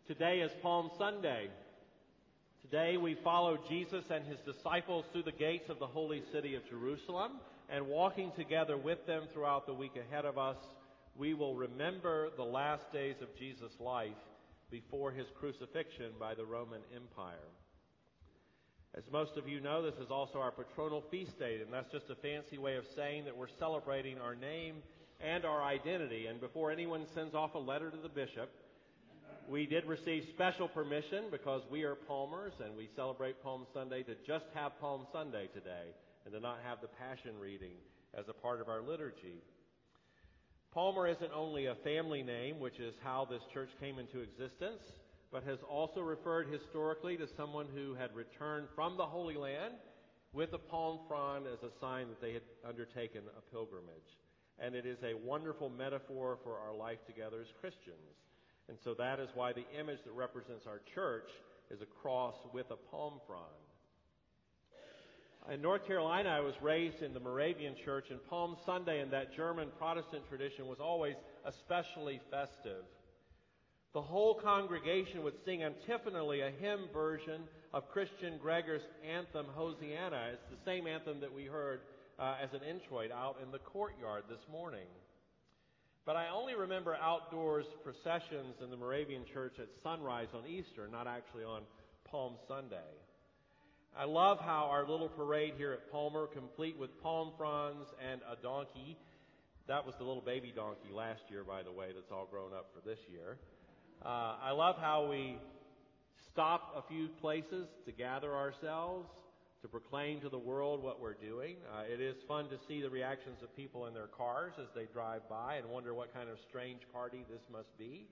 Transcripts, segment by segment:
Today is Palm Sunday. Today we follow Jesus and his disciples through the gates of the holy city of Jerusalem, and walking together with them throughout the week ahead of us, we will remember the last days of Jesus' life before his crucifixion by the Roman Empire. As most of you know, this is also our patronal feast day, and that's just a fancy way of saying that we're celebrating our name and our identity. And before anyone sends off a letter to the bishop, we did receive special permission, because we are Palmers and we celebrate Palm Sunday, to just have Palm Sunday today and to not have the Passion reading as a part of our liturgy. Palmer isn't only a family name, which is how this church came into existence, but has also referred historically to someone who had returned from the Holy Land with a palm frond as a sign that they had undertaken a pilgrimage. And it is a wonderful metaphor for our life together as Christians. And so that is why the image that represents our church is a cross with a palm frond. In North Carolina, I was raised in the Moravian church, and Palm Sunday in that German Protestant tradition was always especially festive. The whole congregation would sing antiphonally a hymn version of Christian Gregor's anthem, Hosianna. It's the same anthem that we heard as an introit out in the courtyard this morning. But I only remember outdoors processions in the Moravian church at sunrise on Easter, not actually on Palm Sunday. I love how our little parade here at Palmer, complete with palm fronds and a donkey. That was the little baby donkey last year, by the way, that's all grown up for this year. I love how we stop a few places to gather ourselves, to proclaim to the world what we're doing. It is fun to see the reactions of people in their cars as they drive by and wonder what kind of strange party this must be.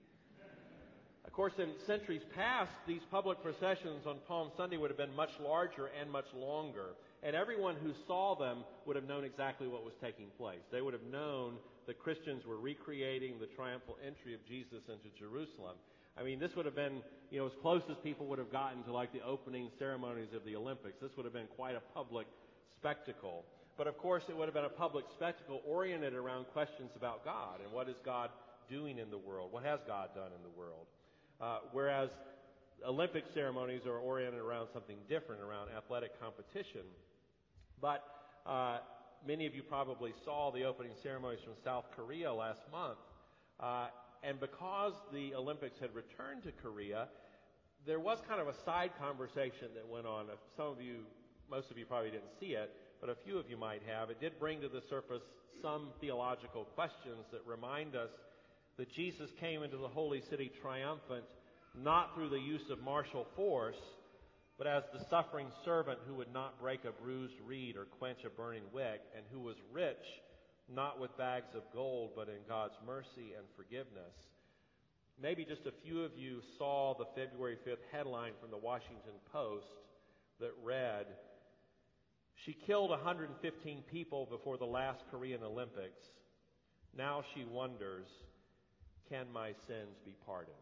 Of course, in centuries past, these public processions on Palm Sunday would have been much larger and much longer, and everyone who saw them would have known exactly what was taking place. They would have known that Christians were recreating the triumphal entry of Jesus into Jerusalem. I mean, this would have been, as close as people would have gotten to like the opening ceremonies of the Olympics. This would have been quite a public spectacle. But of course, it would have been a public spectacle oriented around questions about God and what is God doing in the world? What has God done in the world? Whereas Olympic ceremonies are oriented around something different, around athletic competition. But many of you probably saw the opening ceremonies from South Korea last month. And because the Olympics had returned to Korea, there was kind of a side conversation that went on. Most of you probably didn't see it, but a few of you might have. It did bring to the surface some theological questions that remind us that Jesus came into the holy city triumphant, not through the use of martial force, but as the suffering servant who would not break a bruised reed or quench a burning wick, and who was rich, not with bags of gold, but in God's mercy and forgiveness. Maybe just a few of you saw the February 5th headline from the Washington Post that read, "She killed 115 people before the last Korean Olympics. Now she wonders, can my sins be pardoned?"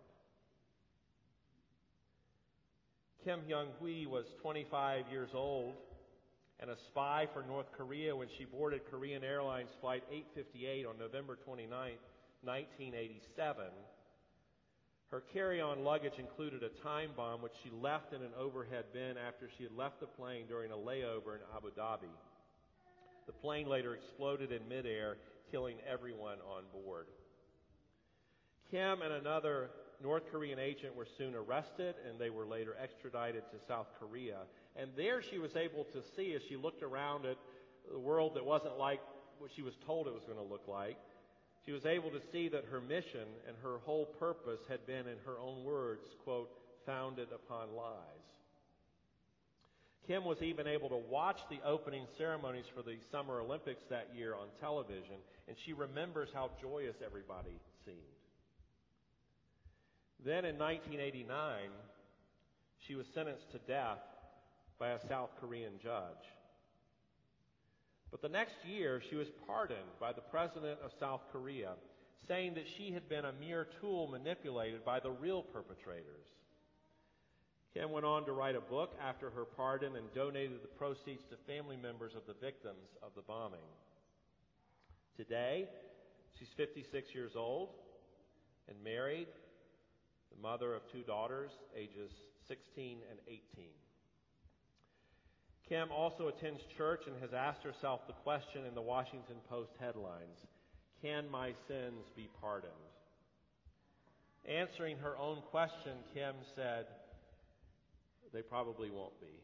Kim Hyung-hui was 25 years old and a spy for North Korea when she boarded Korean Airlines Flight 858 on November 29, 1987. Her carry-on luggage included a time bomb which she left in an overhead bin after she had left the plane during a layover in Abu Dhabi. The plane later exploded in midair, killing everyone on board. Kim and another North Korean agent were soon arrested, and they were later extradited to South Korea. And there she was able to see, as she looked around at the world that wasn't like what she was told it was going to look like, she was able to see that her mission and her whole purpose had been, in her own words, quote, founded upon lies. Kim was even able to watch the opening ceremonies for the Summer Olympics that year on television, and she remembers how joyous everybody seemed. Then in 1989, she was sentenced to death by a South Korean judge. But the next year, she was pardoned by the president of South Korea, saying that she had been a mere tool manipulated by the real perpetrators. Kim went on to write a book after her pardon and donated the proceeds to family members of the victims of the bombing. Today, she's 56 years old and married, the mother of 2 daughters, ages 16 and 18. Kim also attends church and has asked herself the question in the Washington Post headlines, "Can my sins be pardoned?" Answering her own question, Kim said, "They probably won't be."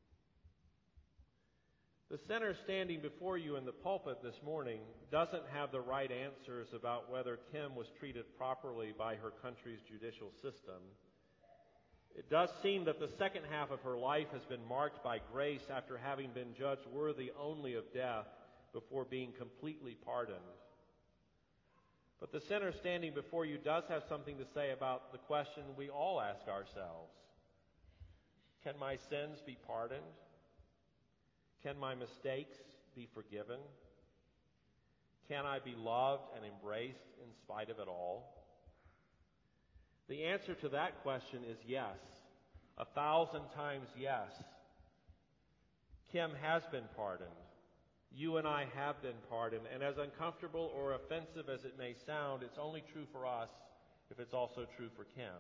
The sinner standing before you in the pulpit this morning doesn't have the right answers about whether Kim was treated properly by her country's judicial system. It does seem that the second half of her life has been marked by grace after having been judged worthy only of death before being completely pardoned. But the sinner standing before you does have something to say about the question we all ask ourselves. Can my sins be pardoned? Can my mistakes be forgiven? Can I be loved and embraced in spite of it all? The answer to that question is yes, 1,000 times yes. Kim has been pardoned. You and I have been pardoned. And as uncomfortable or offensive as it may sound, it's only true for us if it's also true for Kim.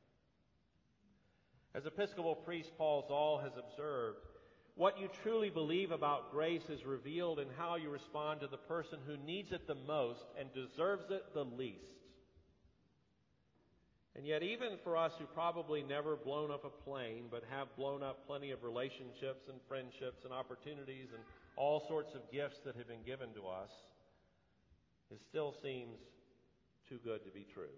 As Episcopal priest Paul Zahl has observed, what you truly believe about grace is revealed in how you respond to the person who needs it the most and deserves it the least. And yet, even for us who probably never blown up a plane, but have blown up plenty of relationships and friendships and opportunities and all sorts of gifts that have been given to us, it still seems too good to be true.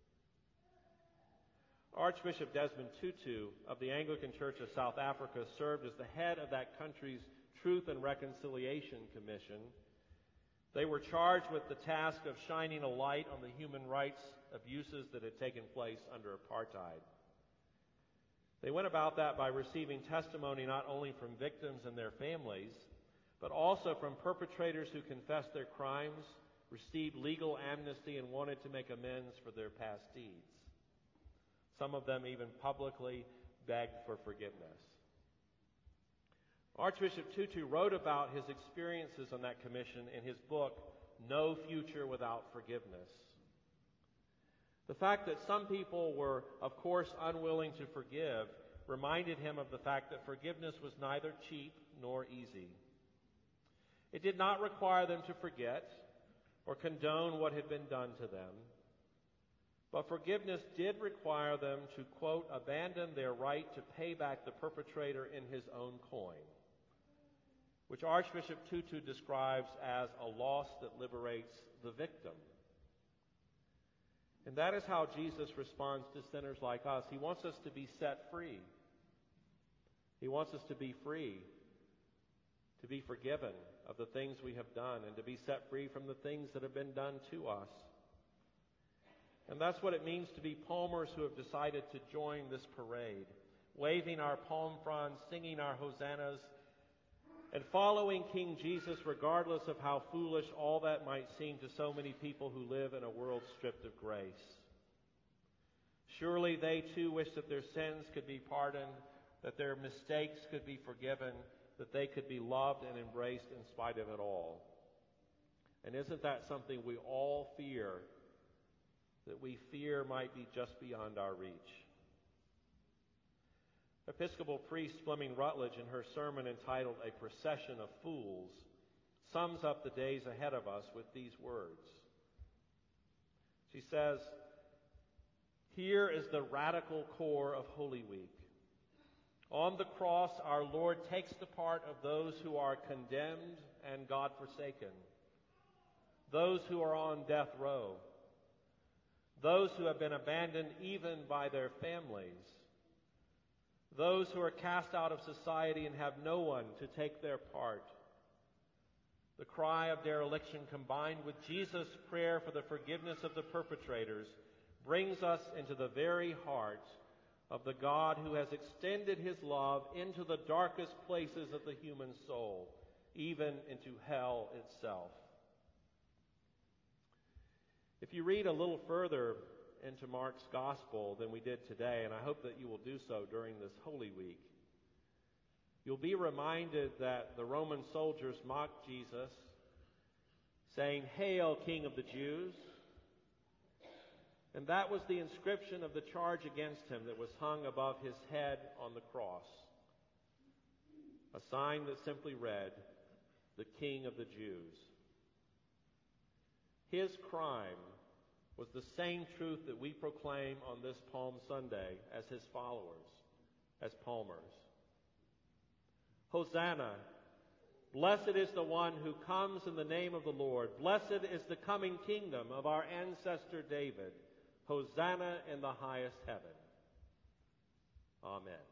Archbishop Desmond Tutu of the Anglican Church of South Africa served as the head of that country's Truth and Reconciliation Commission. They were charged with the task of shining a light on the human rights abuses that had taken place under apartheid. They went about that by receiving testimony not only from victims and their families, but also from perpetrators who confessed their crimes, received legal amnesty, and wanted to make amends for their past deeds. Some of them even publicly begged for forgiveness. Archbishop Tutu wrote about his experiences on that commission in his book, No Future Without Forgiveness. The fact that some people were, of course, unwilling to forgive reminded him of the fact that forgiveness was neither cheap nor easy. It did not require them to forget or condone what had been done to them. But forgiveness did require them to, quote, abandon their right to pay back the perpetrator in his own coin, which Archbishop Tutu describes as a loss that liberates the victim. And that is how Jesus responds to sinners like us. He wants us to be set free. He wants us to be free, to be forgiven of the things we have done, and to be set free from the things that have been done to us. And that's what it means to be Palmers who have decided to join this parade, waving our palm fronds, singing our hosannas, and following King Jesus regardless of how foolish all that might seem to so many people who live in a world stripped of grace. Surely they too wish that their sins could be pardoned, that their mistakes could be forgiven, that they could be loved and embraced in spite of it all. And isn't that something we all fear, that we fear might be just beyond our reach? Episcopal priest Fleming Rutledge, in her sermon entitled A Procession of Fools, sums up the days ahead of us with these words. She says, "Here is the radical core of Holy Week. On the cross, our Lord takes the part of those who are condemned and God-forsaken, those who are on death row, those who have been abandoned even by their families, those who are cast out of society and have no one to take their part. The cry of dereliction combined with Jesus' prayer for the forgiveness of the perpetrators brings us into the very heart of the God who has extended his love into the darkest places of the human soul, even into hell itself." If you read a little further into Mark's gospel than we did today, and I hope that you will do so during this Holy Week, you'll be reminded that the Roman soldiers mocked Jesus, saying, "Hail, King of the Jews." And that was the inscription of the charge against him that was hung above his head on the cross. A sign that simply read, "The King of the Jews." His crime was the same truth that we proclaim on this Palm Sunday as his followers, as Palmers. Hosanna! Blessed is the one who comes in the name of the Lord. Blessed is the coming kingdom of our ancestor David. Hosanna in the highest heaven. Amen.